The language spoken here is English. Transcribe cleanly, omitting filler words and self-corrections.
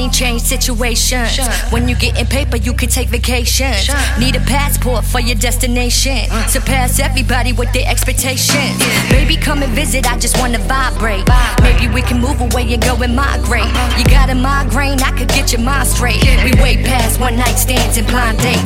money change situations. When you getting paper, you can take vacations. Need a passport for your destination. Surpass everybody with their expectations. Baby, come and visit, I just wanna vibrate. Maybe we can move away and go and migrate. You got a migraine, I could get your mind straight. We way past one night stands and blind dates.